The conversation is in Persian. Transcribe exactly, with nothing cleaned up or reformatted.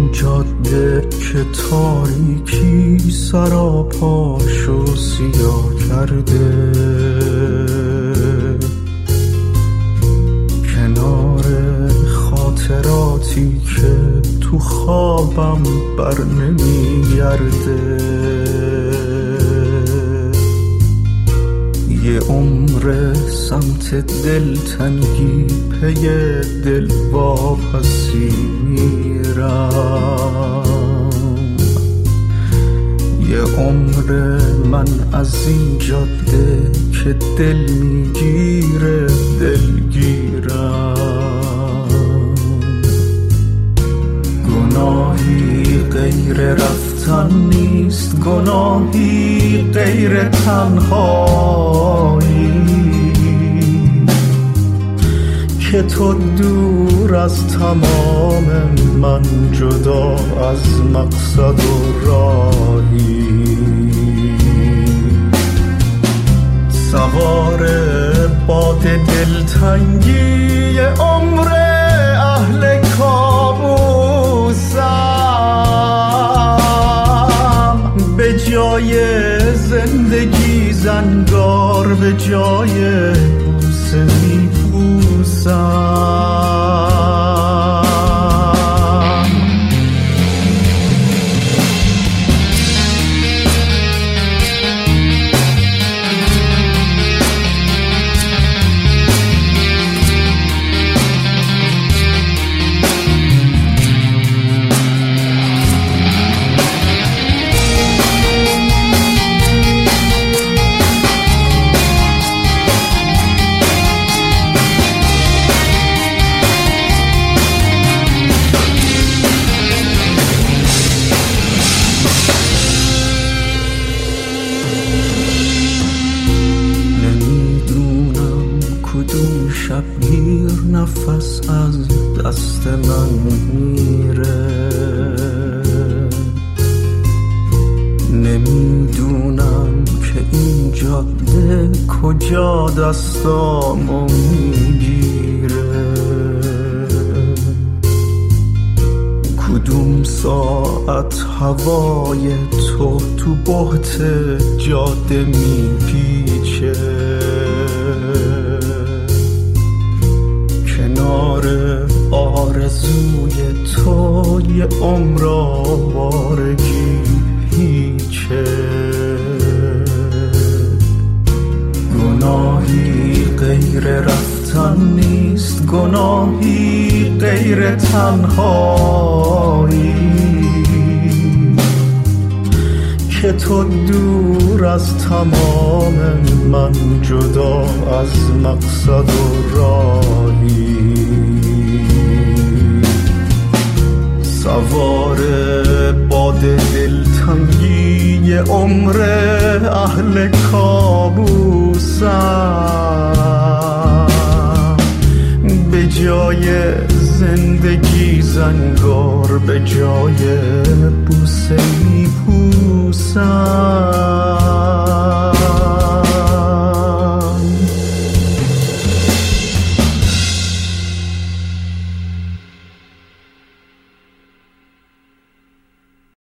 این جاده که تاریکی سراپاشو سیاه کرده، کنار خاطراتی که تو خوابم بر نمیگرده، یه عمر سمت دلتنگی پی دل واپسی میرم، یه عمر من از این جاده که دل میگیره دلگیرم، گناهی غیر رفتن نیست، گناهی غیر تنهایی که تو دور از تمام من، جدا از مقصد و راهی، سوار باد دلتنگی عمر اهل کابوسم، به جای زندگی زنگار، به جای بوسه میبوسم. شبگیر نفس از دست من میره، نمیدونم که این جاده کجا دستامو میگیره، کدوم ساعت هوای تو تو بحت جاده میپیچه، کنار آرزوی تو یه عمر آوارگی هیچه، گناهی غیر رفتن نیست، گناهی غیر تنهایی که تو دور از تمام من، جدا از مقصد و راهی، سوار باد دلتنگی یه عمر اهل کابوسم، به جای زندگی زنگار، به جای بوسه میبوسم.